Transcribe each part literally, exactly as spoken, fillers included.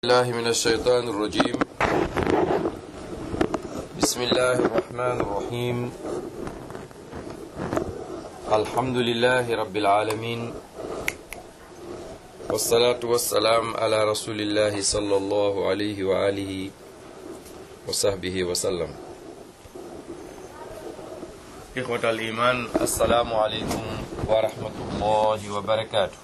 الله من الشيطان الرجيم. بسم الله الرحمن الرحيم. الحمد لله رب العالمين، والصلاة والسلام على رسول الله صلى الله عليه وآله وصحبه وسلم. إخوة الإيمان، السلام عليكم ورحمة الله وبركاته.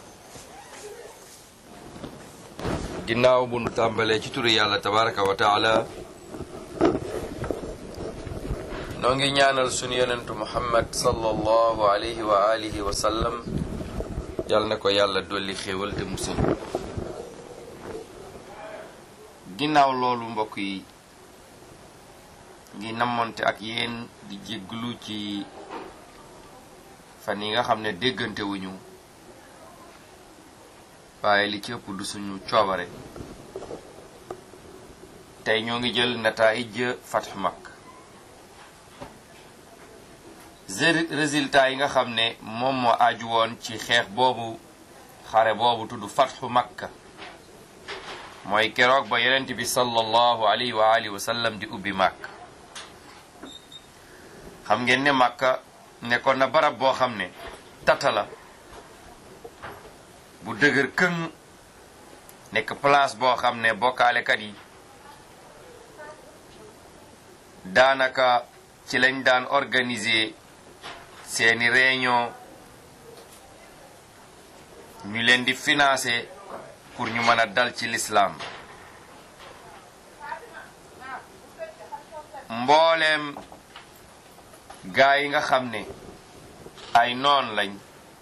ginnaaw bu nu tàmbalee ci turu yàlla tabaraka wa taala, noo ngi ñaanal sunu yonentu muhammad sallallahu alayhi wa alihi wa sallam yàlla na ko yàlla dolli xéewal te musal. ginnaaw loolu mbokk yi ngi namonte ak yéen di jégglu ci fan yi nga xam ne déggante wuñu, waaye li ci ëpp du suñu coobare. tey ñoo ngi jël nataa'ij Fath Makka, résultat yi nga xam ne moom moo aju woon ci xeex boobu, xare boobu tudd Fathu Makka, mooy keroog ba yonent bi sallallahu alayhi wa alihi wa sallam di ubbi Makka. xam ngeen ne Makka nekkoon na barab boo xam ne tata la bu dëgër këng, nekk place boo xam ne bokkaalekat yi daanaka ci lañ daan organiser seeni réunion, ñu leen di financer pour ñu mën a dal ci l'islam. mbooleem gaa yi nga xam ne ay noon lañ,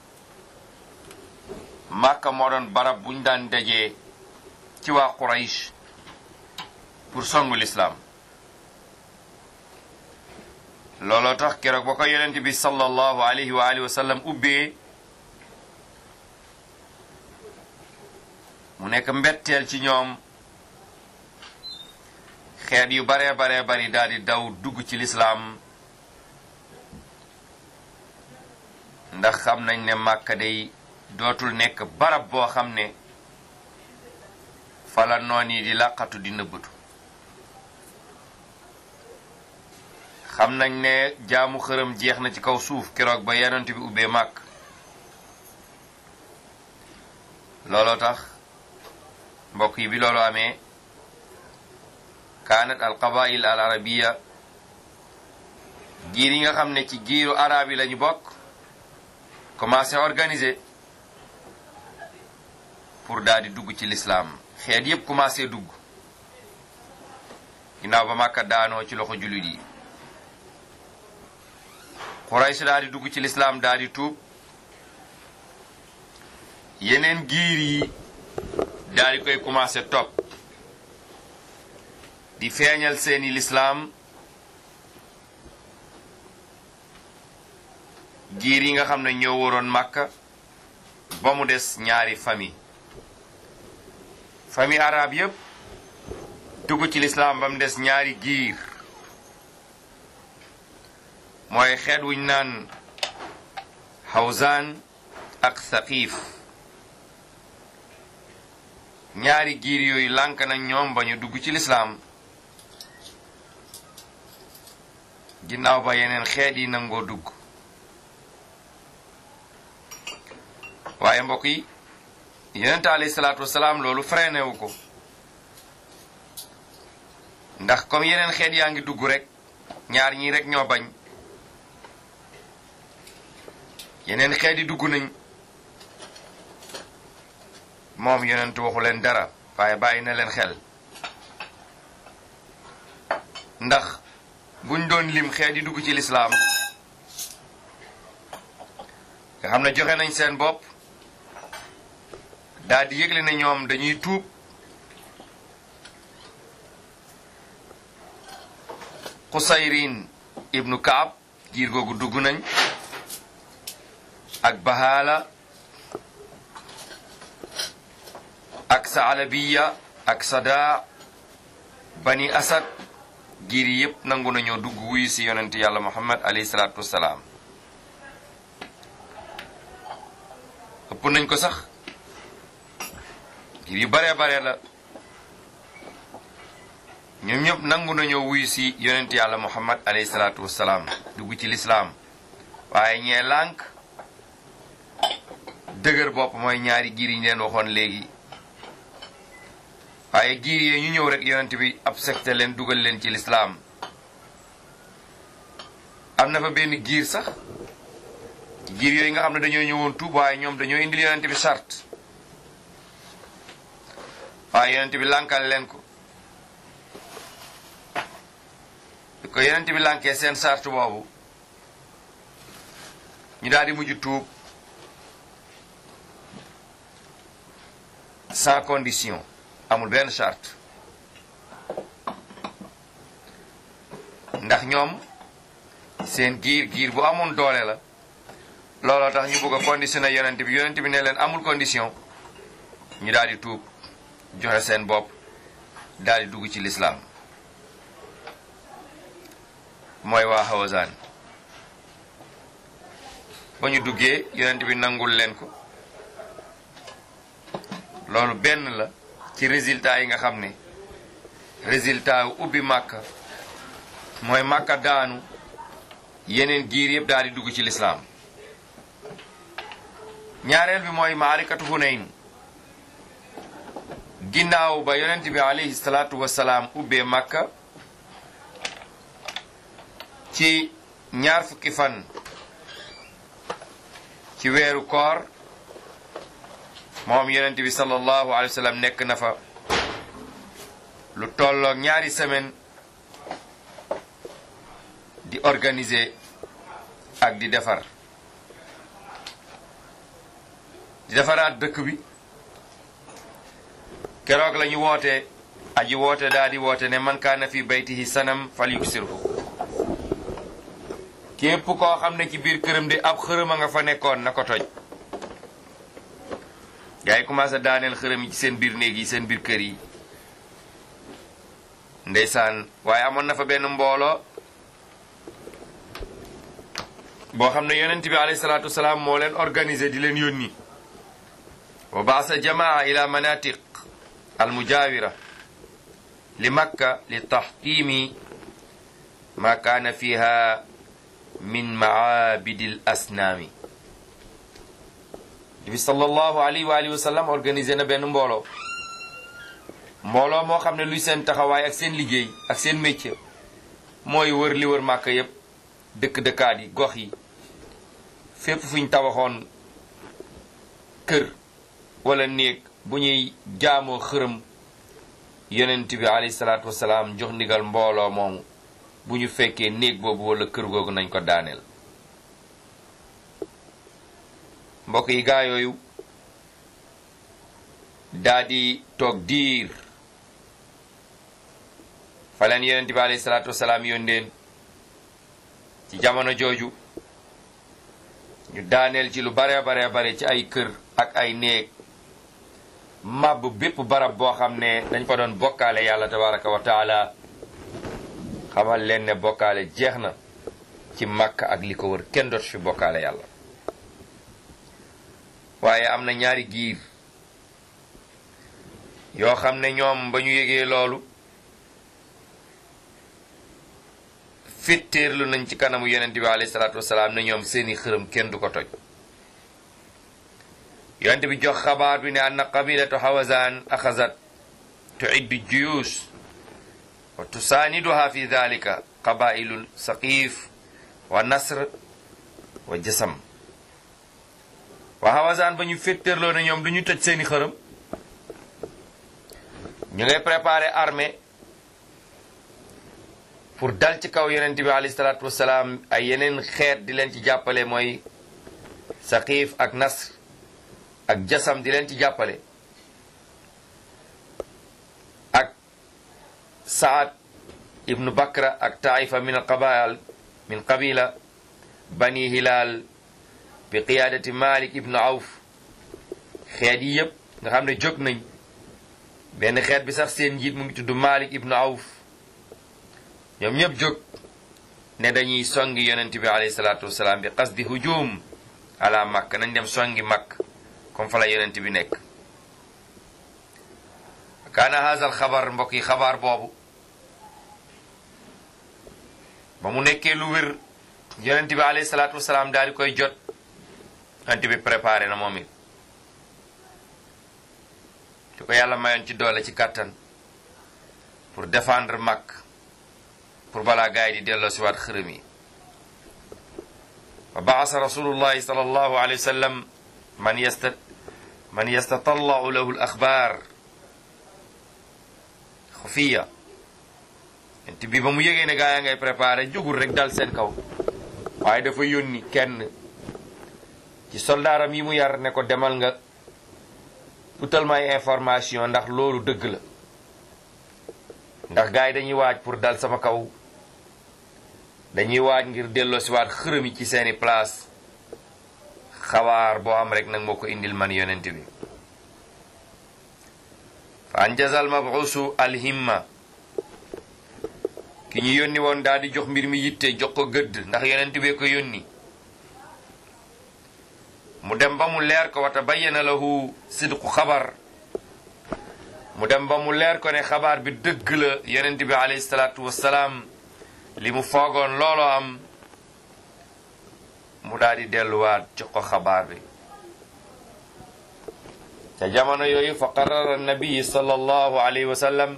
Makka moo doon barab buñ daan dajee ci waa Quraysh pour songu l'islam. looloo tax keroog ba ko yonent bi sallallahu alayhi wa alihi wa sallam ubbee, mu nekk mbetteel ci ñoom, xeet yu baree baree bari daal di daw dugg ci l'islam, ndax xam nañ ne Makka day dootul nekk barab boo xam ne fala noon yi di làqatu di nëbbatu. xam nañ ne jaamu xërëm jeex na ci kaw suuf keroog ba yonent bi ubbee Makka. looloo tax mbokk yi bi loolu amee, kaanat al qabail al arabiya, giir yi nga xam ne ci giiru arab yi lañu bokk, commencé organiser pour daal di dugg ci l'islam. xeet yépp commencé dugg ginnaaw ba Makka daanoo ci loxo jullit yi. Quraysh daal di dugg ci l'islam, daal di tuub. yeneen giir yi daal di koy commencé topp, di feeñal seeni l'islam. giir yi nga xam ne ñoo waroon Makka ba mu des ñaari famille famille arabe yépp dugg ci l'islam ba mu des ñaari giir, mooy xeet wuñ naan Hawzan ak Thaqif. ñaari giir yooyu lànk nañ ñoom ba ñu dugg ci l'islam, ginnaaw ba yeneen xeet yi nangoo dugg. waaye mbokk yi, yonent alayhi salaatu wasalaam loolu freiné wu ko, ndax comme yeneen xeet yaa ngi dugg rek, ñaar ñii rek ñoo bañ. yeneen xeet yi dugg nañ, moom yonent waxu leen dara, waaye bàyyi na leen xel, ndax buñ doon lim xeet yi dugg ci l'islam nga xam ne joxe nañ seen bopp, daal di yëgle ne ñoom dañuy tuub, Qusayrin ibnu Kaab giir googu dugg nañ, ak Bahala, ak Saalabiya, ak Sada, Bani Asad, giir yi yépp nangu nañoo dugg wuyu ci yonent yàlla Muhammad alayhi salaatu wassalaam. ëpp nañ ko sax, giir yu bare bare la, ñoom ñëpp nangu nañoo wuyu si yonent yàlla muhammad alayhi salaatu wassalaam dugg ci lislaam waaye ñee lànk dëgër bopp mooy ñaari giir yi ñu leen waxoon léegi waaye giir yee ñu ñëw rek yonent bi accepté leen dugal leen ci lislaam am na fa benn giir sax giir yooyu nga xam ne dañoo ñëwoon tuub waaye ñoom dañoo indil yonent bi charte waaye yonent bi lànkal leen ko bi ko yonent bi lànkee seen charte boobu ñu daal di mujj tuub sans condition amul benn charte ndax ñoom seen giir giir bu amoon doole la looloo tax ñu bëgg a conditionné yonent bi yonent bi ne leen amul condition ñu daal di tuub joxe seen bopp daal di dugg ci lislaam mooy waa Hawazan ba ñu duggee yonent bi nangul leen ko loolu benn la ci résultat yi nga xam ne résultat yu ubbi Màkka mooy Màkka daanu yeneen giir yëpp daal di dugg ci lislaam ñaareel bi mooy maarikatu Hunayn ginnaaw ba yonent bi alayhi salaatu wassalaam ubbee Màkka ci ñaar fukki fan ci weeru koor moom yonent bi sallallahu alayhi wa sallam nekk na fa lu tolloog ñaari semaine di organiser ak di defar di defaraat dëkk bi keroog la ñu woote aji woote daa di woote ne man kaana fi baytihi sanam fal yuksirhu képp koo xam ne ci biir këram de ab xërëm a nga fa nekkoon na ko toj gaa yi commencé daaneel xërëm yi ci seen biir néeg yi seen biir kër yi ndeysaan waaye amoon na fa benn mbooloo boo xam ne yonent bi alayhi salaatu wasalaam moo leen organisé di leen yónni wa baasa jamaa ila manatiq al mujawira li makka li taxtimi ma kaana fiha min maabidil asnaami bi sallallahu alayhi wa alihi wa sallam organisé na benn mbooloo mbooloo moo xam ne luy seen taxawaay ak seen liggéey ak seen métier mooy wër li wër Màkka yépp dëkk dëkkaat yi gox yi fépp fu ñu tabaxoon kër wala néeg bu ñuy jaamoo xërëm yonent bi alayhi salaatu wasalaam jox ndigal mbooloo moomu bu ñu fekkee néeg boobu wala kër googu nañ ko daaneel mbokk yi gaa yooyu daa di toog diir fa leen yonent bi alayhi salaatu wasalaam yóndeen ci jamono jooju ñu daaneel ci lu bare bare bare ci ay kër ak ay néeg màbb bépp barab boo xam ne dañ fa doon bokkaale yàlla tabaraka wa taala xamal leen ne bokkaale jeex na ci Màkka ak li ko wër kenn dootu fi bokkaale yàlla waaye am na ñaari giir yoo xam ne ñoom ba ñu yégee loolu fittéerlu nañ ci kanamu yonent bi alayhi salaatu wasalaam ne ñoom seeni xërëm kenn du ko toj yonent bi jox xabaar bi ne anna qabilatu Hawazan axazat tuiddu juyush wa tusaaniduha fi dhalika qabailu saqif wa nasr wa jasam waa Hawazan ba ñu féttérloo ne ñoom du ñu tëj seeni xërëm ñu ngay préparer armée pour dal ci kaw yonent bi alayhi salaatu wasalaam ay yeneen xeet di leen ci jàppale mooy Saqif ak Nasr ak Jasam di leen ci jàppale ak Saad ibnu Bakra ak Taifa min qabail min qabila Bani Hilal bi qiyaadati Malik ibnu Awf xeet yi yëpp nga xam ne jóg nañ benn xeet bi sax seen njiit mu ngi tudd Malik ibnu Awf ñoom ñëpp jóg ne dañuy songi yonent bi alayhi salaatu wasalaam bi qasdi hujum ala Makka nañ dem songi Makka comme fa la yonent bi nekk kaana haazal xabar mbokk yi xabaar boobu ba mu nekkee lu wér yonent bi alayhi salaatu wasalaam daal di koy jot yonent bi préparé na moom it di ko yàlla mayoon ci doole ci kàttan pour défendre Makka pour balaa gaay di delloo si waat xërëm yi wa ba'asa rasulullahi sallallahu alayhi wa sallam man yasta man yastatallau lahu al axbaar xufiya ent bi ba mu yëgee ne gaa yaa ngay préparé jógul rek dal seen kaw waaye dafa yónni kenn ci soldaaram yi mu yar ne ko demal nga utal may information ndax loolu dëgg la ndax gaa yi dañuy waaj pour dal sama kaw dañuy waaj ngir delloo si waat xërëm yi ci seeni place xabaar boo am rek nag moo ko indil man yonent bi fa anjazal mabuusu alhimma ki ñu yónni woon daal di jox mbir mi yitte jox ko gëdd ndax yonent bee ko yónni mu dem ba mu leer ko wata bayyana lahu sidqu xabar mu dem ba mu leer ko ne xabaar bi dëgg la yonent bi alayhi salaatu wassalaam li mu foogoon looloo am mu daal di delluwaat jox ko xabaar bi ca jamono yooyu fa qarara nabi sallallahu alayhi wa sallam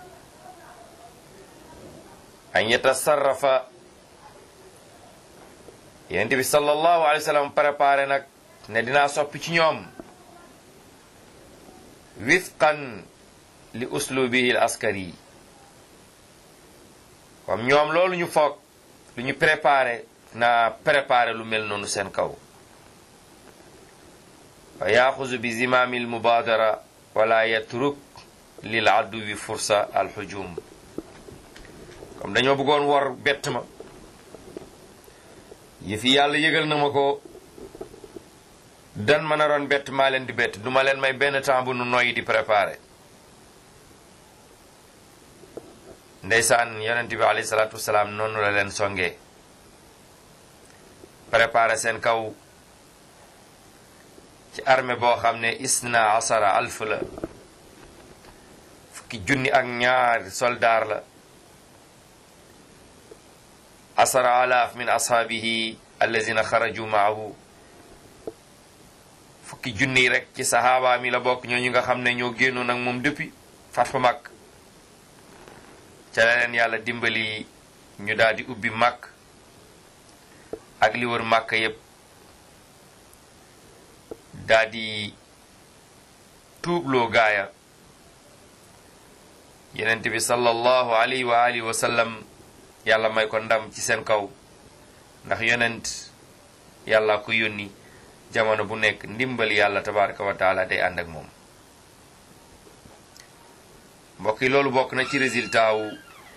an yatasarrafa yonent bi sallallahu alayhi wa sallam préparé nag ne dinaa soppi ci ñoom wifqan li uslubihi al askari comme ñoom loolu ñu foog lu ñu préparé naa préparé lu mel noonu seen kaw fa yaxuzu bi zimaami al mubadara wala yatruk lil aduwi fursa al hujum comme dañoo bëggoon wor bett ma yëfi yàlla yëgal na ma ko dan ma naroon bett maa leen di bett duma leen may benn temps bu nu noyyi di préparé ndeysaan yonent bi alayhi salaatu wasalaam noonu la leen songee préparé seen kaw ci armée boo xam ne isna asara alf la fukki junni ak ñaar soldaar la asara alaaf min ashaabihi allazina xaraju maahu fukki junni rek ci sahaaba mi la bokk ñooñu nga xam ne ñoo génnoon ak moom depuis fathu Makka ca la leen yàlla dimbali ñu daal di ubbi Makka ak li wër Makka yépp daal di tuubloo gaaya yonent bi sallallahu alayhi wa alihi wa sallam yàlla may ko ndam ci seen kaw ndax yonent yàlla ko yónni jamono bu nekk ndimbali yàlla tabaraka wa taala day ànd ak moom mbokk yi loolu bokk na ci résultat wu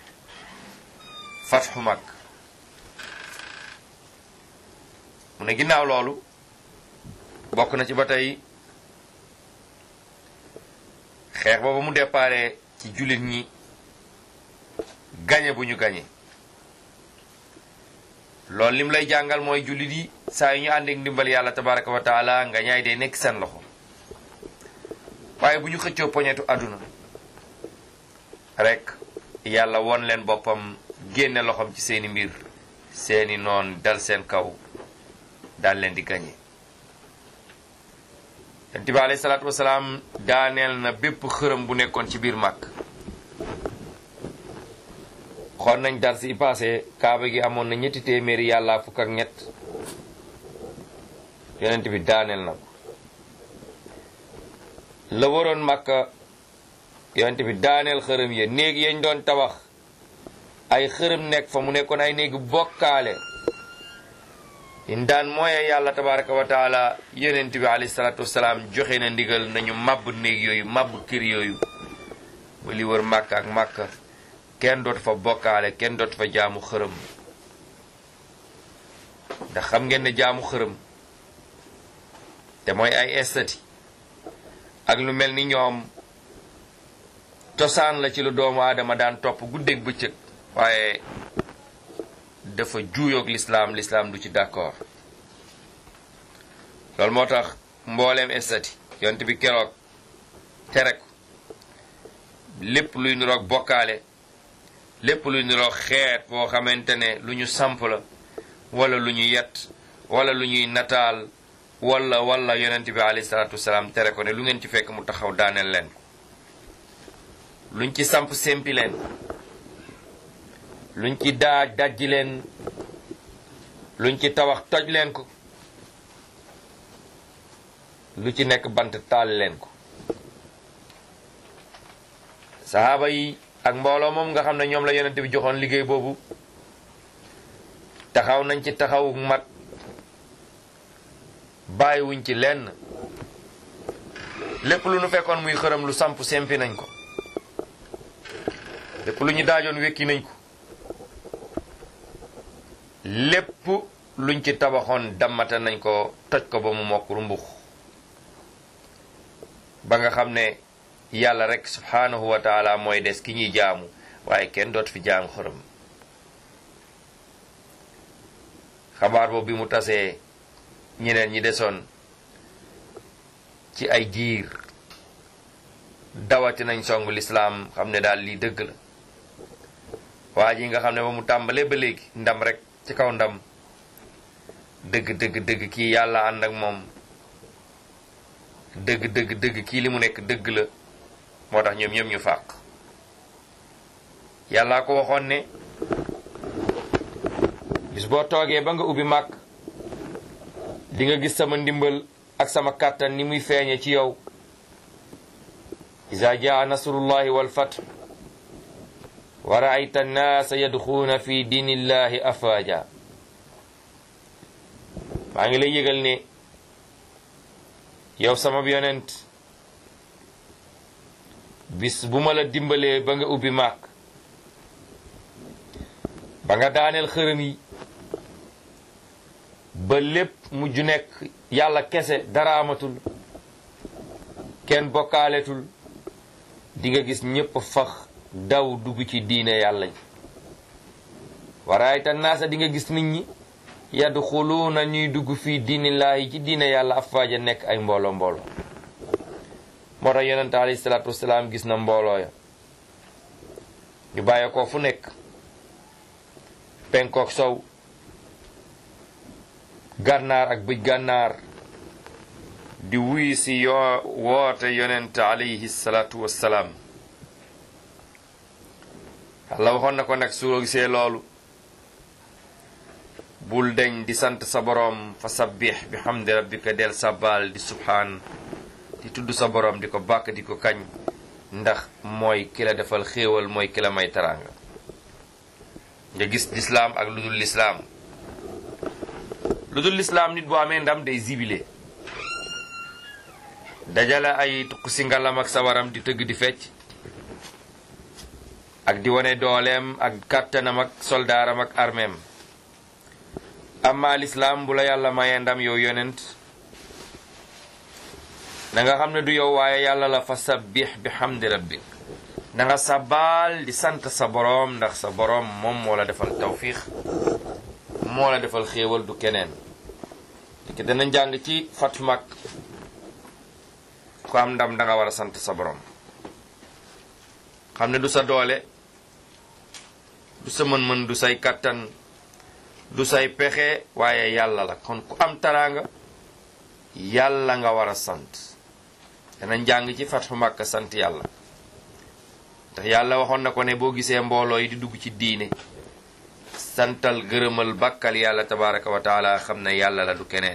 fatxu Makka mu ne ginnaaw loolu bokk na ci ba tey xeex booba mu déparé ci jullit ñi gañe bu ñu gañe loolu lim lay jàngal mooy jullit yi saa yu ñu ànd ak ndimbal yàlla tabaraka wa taala nga ñaay day nekk seen loxo waaye bu ñu xëccoo poñetu àdduna rek yàlla won leen boppam génne loxom ci seeni mbir seeni noon dal seen kaw daal leen di gañe yonent bi alayhi salaatu wasalaam daaneel na bépp xërëm bu nekkoon ci biir Makka xool nañ dar si passé kaaba gi amoon na ñetti téeméeri yàlla fukk ak ñett yonent bi daaneel na ko la waroon Makka yonent bi daaneel xërëm ya néeg yañ doon tabax ay xërëm nekk fa mu nekkoon ay néegi bokkaale in daan mooye yàlla tabaraka wa taala yonent bi alayhi salaatu wasalaam joxe na ndigal nañu màbb néeg yooyu màbb kër yooyu ba li wër Makka ak Makka kenn dootu fa bokkaale kenn dootu fa jaamu xërëm ndax xam ngeen ne jaamu xërëm te mooy ay estati ak lu mel ni ñoom cosaan la ci lu doomu aadama daan topp guddeeg bëccëg waaye dafa juuyoog lislaam lislaam du ci d'accord loolu moo tax mbooleem estati yonent bi keroog tere ko lépp luy niroog bokkaale lépp lu niroo xeet boo xamante ne lu ñu samp la wala lu ñu yet wala lu ñuy nataal wala wala yonent bi alayhi salaatu wasalaam tere ko ne lu ngeen ci fekk mu taxaw daaneel leen ko luñ ci samp sempi leen luñ ci daaj dajji leen luñ ci tabax toj leen ko lu ci nekk bant taal leen ko sahaaba yi ak mbooloo moom nga xam ne ñoom la yonent bi joxoon liggéey boobu taxaw nañ ci taxawu mat bàyyiwuñ ci lenn lépp lu nu fekkoon muy xërëm lu samp sempi nañ ko lépp lu ñu daajoon wekki nañ ko lépp luñ ci tabaxoon dammata nañ ko toj ko ba mu mokk rumbux ba nga xam ne yàlla rek subhanahu wa taala mooy des ki ñuy jaamu waaye kenn doot fi jaamu xërëm xabaar boobu bi mu tasee ñeneen ñi desoon ci ay giir dawati nañ songu lislaam xam ne daal lii dëgg la waa ji nga xam ne ba mu tàmbalee ba léegi ndam rek ci kaw ndam dëgg dëgg dëgg kii yàlla ànd ak moom dëgg dëgg dëgg kii li mu nekk dëgg la moo tax ñoom ñoom ñu fàq yàllaa ko waxoon ne bis boo toogee ba nga ubbi màkk di nga gis sama ndimbal ak sama kàttan ni muy feeñe ci yow iza jaa nasrullahi wal fath wa ra'ayta an-naasa yadxuuna fi diinillahi afwaaja maa ngi lay yëgal ne yow sama yonent bis bu ma la dimbalee ba nga ubbi màkk ba nga daaneel xërëm yi ba lépp mujj nekk yàlla kese dara amatul kenn bokkaaletul di nga gis ñépp fax daw dugg ci diine yàlla ji waraayta naasa di nga gis nit ñi yadxuluuna ñuy dugg fii diinillaahi ci diine yàlla afwaaja nekk ay mbooloo mbooloo moo tax yonente alayhi salaatu wasalaam gis na mbooloo ya ñu bàyyi ko fu nekk penkook sow gànnaar ak bëj gànnaar di wuy si yoo woote yonent alayhi salaatu wassalaam Allah waxoon na ko nag soo gisee loolu bul deñ di sant sa boroom fa sabbih bi hamdi rabbika del sabbal di subhaan di tudd sa boroom di ko bàkk di ko kañ ndax mooy ki la defal xéewal mooy ki la may teraanga nga gis lislaam ak lu dul lislaam lu dul lislaam nit boo amee ndam day zibile dajale ay tuq si ngalam ak sawaram di tëgg di fecc ak di wane dooleem ak kàttanam ak soldaaram ak armeem amma lislaam bu la yàlla mayee ndam yow yonent da nga xam ne du yow waaye yàlla la fa sabbih bi hamdi rabbik da nga sabbaal di sant sa boroom ndax sa boroom moom moo la defal tawfiix moo la defal xéewal du keneen te dana jàng ci Fathu Makka ku am ndam da nga war a sant sa boroom xam ne du sa doole du sa mën-mën du say kàttan du say pexe waaye yàlla la kon ku am taraanga yàlla nga war a sant dana jàng ci Fathu Makka sant yàlla ndax yàlla waxoon na ko ne boo gisee mbooloo yi di dugg ci diine santal gërëmal bàkkal yàlla tabaraka wa taala xam ne yàlla la du keneen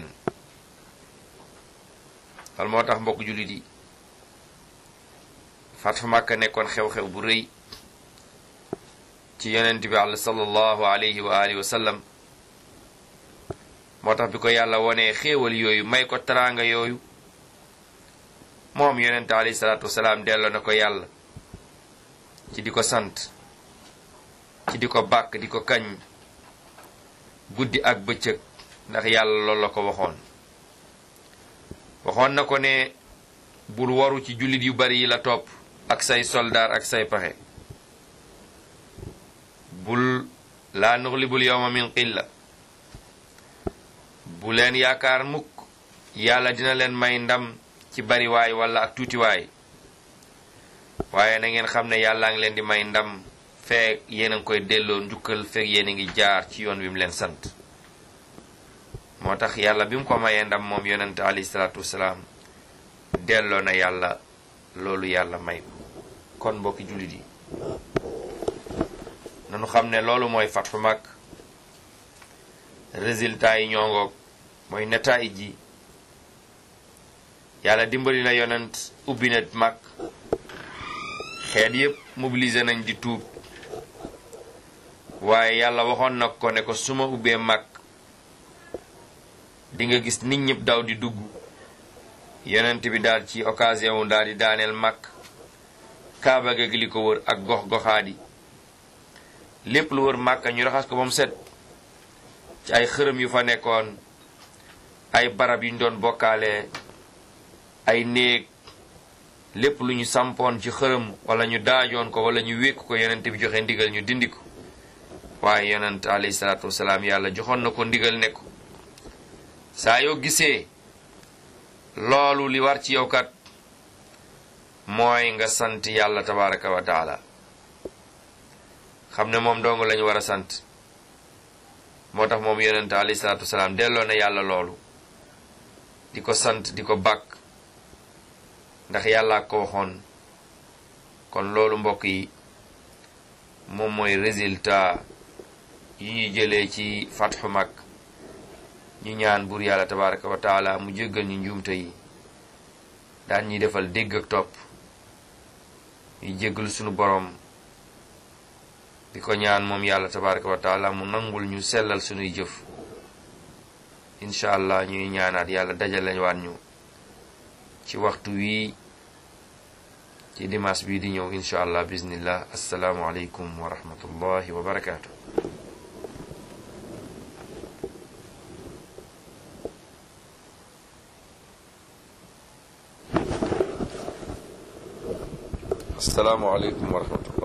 wal moo tax mbokk jullit yi Fathu Makka nekkoon xew-xew bu rëy ci yonent bi àlla sallallahu alayhi wa alihi wa sallam moo tax bi ko yàlla wonee xéewal yooyu may ko teraanga yooyu moom yonent alayhi salaatu wasalaam delloo na ko yàlla ci di ko sant ci di ko bàkk di ko kañ guddi ak bëccëg ndax yàlla loolu la ko waxoon waxoon na ko ne bul waru ci jullit yu bari yi la topp ak say soldaar ak say paxe bul laa nuxlibul yawma min qilla bu leen yaakaar mukk yàlla dina leen may ndam ci bariwaay wala ak tuutiwaay waaye na ngeen xam ne yàllaa ngi leen di may ndam feek yéen a ngi koy delloo njukkal feek yéen a ngi jaar ci yoon wi mu leen sant moo tax yàlla bi mu ko mayee ndam moom yonente alayhi salaatu wasalaam delloo na yàlla loolu yàlla may ko kon mbokki jullit yi nanu xam ne loolu mooy fatxu mag résultat yi ñoo ngoog mooy netaay ji yàlla dimbali na yonent ubbi na mag xeet yépp mobilisé nañ di tuub waaye yàlla waxoon na ko ne ko su ma ubbee mag di nga gis nit ñëpp daw di dugg yonent bi daal ci occasion wu daal di daaneel mag kaaba ga li ko wër ak gox goxaadi lépp lu wër màkka ñu raxas ko ba mu set ci ay xërëm yu fa nekkoon ay barab yu ñu doon bokkaale ay néeg lépp lu ñu sampoon ci xërëm wala ñu daajoon ko wala ñu wékk ko yonent bi joxe ndigal ñu dindi ko waaye yonent alayhi salaatu wasalaam yàlla joxoon na ko ndigal ne ko saa yoo gisee loolu li war ci yow kat mooy nga sant yàlla tabaraka wa taala xam ne moom dong lañu war a sant moo tax moom yonent alayhi salaatu wasalaam delloo na yàlla loolu di ko sant di ko bàkk ndax yàlla ko waxoon kon loolu mbokk yi moom mooy résultat yi ñuy jëlee ci fatxu mag ñu ñaan buur yàlla tabaraka wa taala mu jéggal ñu njuumte yi daan ñuy defal dégg ak topp ñu jéggal sunu boroom di ko ñaan moom yàlla tabaraka wa taala mu nangul ñu sellal sunuy jëf incha allah ñuy ñaanaat yàlla dajale waat ñu ci waxtu wii ci dimanche bii di ñëw incha allah bismillah assalaamu aleykum wa rahmatullahi wa barakaatu. assalaamu aleykum wa rahmatullah